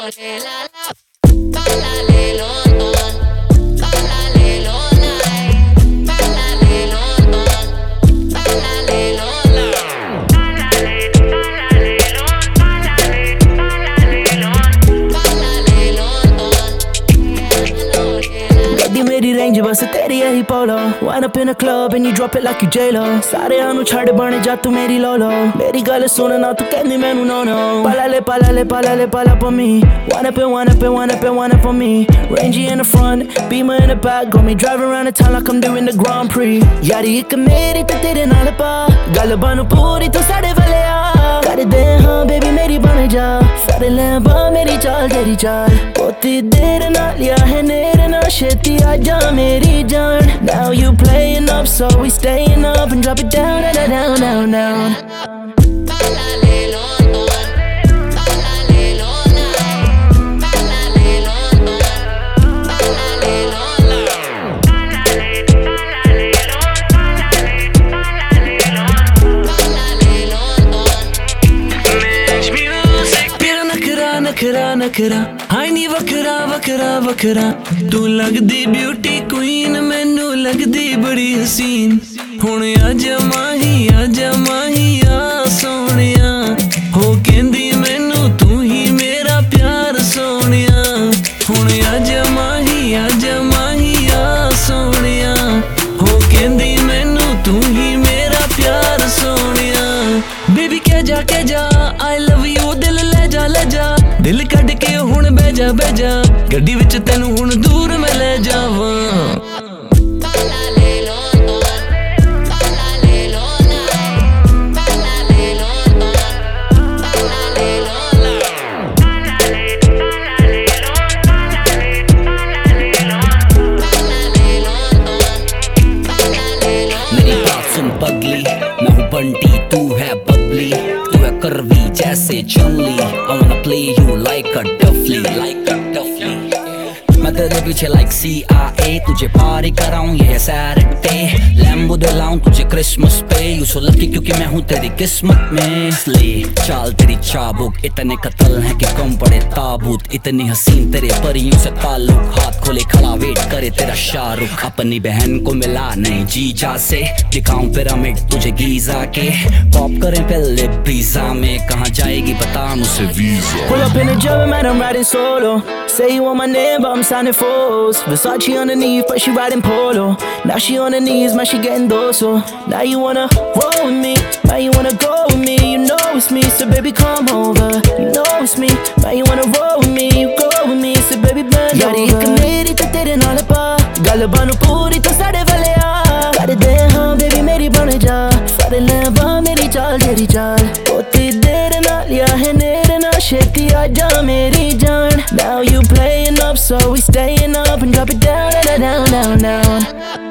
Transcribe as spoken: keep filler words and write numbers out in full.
मेरी रेंज बस तेरी यही पोलो Wind up in a club and you drop it like you J-Lo सारेआं नू छड़ बन जा तू मेरी लोलो मेरी गल सुन ना तू कहनी मैनू no no Pala le pala le pala le pala for me Wind up and wind up and wind up and wind up for me Rangy in the front, Beamer in the back Got me driving around the town like I'm doing the Grand Prix यारी एक मेरी ते तेरे नाल पा गल बनू पूरी तू साढ़े वाले आ कर दे हाँ baby मेरी बन जा फड़ ले बा मेरी चाल तेरी चाल पोती देर ना लिया है नेर ना शेती आजा मेरी जान Now you playing up so we staying up and drop it down down down down down नखरा नखरा हाय नी वखरा वखरा वखरा तू लगदी ब्यूटी क्वीन मैनू लगदी बड़ी हसीन हुण आजा माही आजा माही आ सोनिया हो कहंदी मैनू तू ही मेरा प्यार सोनिया हुण आजा माही आजा माही आ सोनिया हो कहंदी मैनू तू ही मेरा प्यार सोनिया बेबी कह जा कह जा आई लव यू दिल ले जा ले जा दिल कढ़ के हुण बह जा बह जा गड्डी विच तैनू हुण दूर मैं ले जावां मेरी बात सुन पगली मैं हूँ बंटी तू है बबली तू है करवी जैसे चुनली I wanna play you like a duffly like a duffly मैं तेरे पीछे like C I A तुझे पारी कराऊं ये सैटरडे लैम्बो दिलाऊं तुझे क्रिसमस पे यू सो लकी क्योंकि मैं हूँ तेरी किस्मत में ले चाल तेरी चाबुक इतने कत्ल हैं कि कम पड़े ताबूत इतनी हसीन तेरे परियों से ताल्लुक हाथ खोले खड़ा वेट करे तेरा शाहरुख अपनी बहन को मिला नहीं जीजा से दिखाऊं पिरामिड तुझे गीजा के पॉप करें पहले पिज़्ज़ा में कहाँ जाएगी बता मुझसे visa Pull up in the German man I'm riding solo Say you want my name but I'm signing foes Versace underneath but she riding polo Now she on her knees man she getting dorsal Now you wanna roll with me Now you wanna go with me You know it's me so baby come over You know it's me Now you wanna roll with me You go with me so baby bend over यारी एक मेरी ते तेरे नाल पा गल बनू पूरी तू साढ़े वाले आ कर दे हाँ baby मेरी बन जा फड़ ले बा मेरी चाल तेरी चाल पोती देर ना लिया है नेर ना शेती आजा मेरी जान Now you playing up so we staying up and drop it down down down down down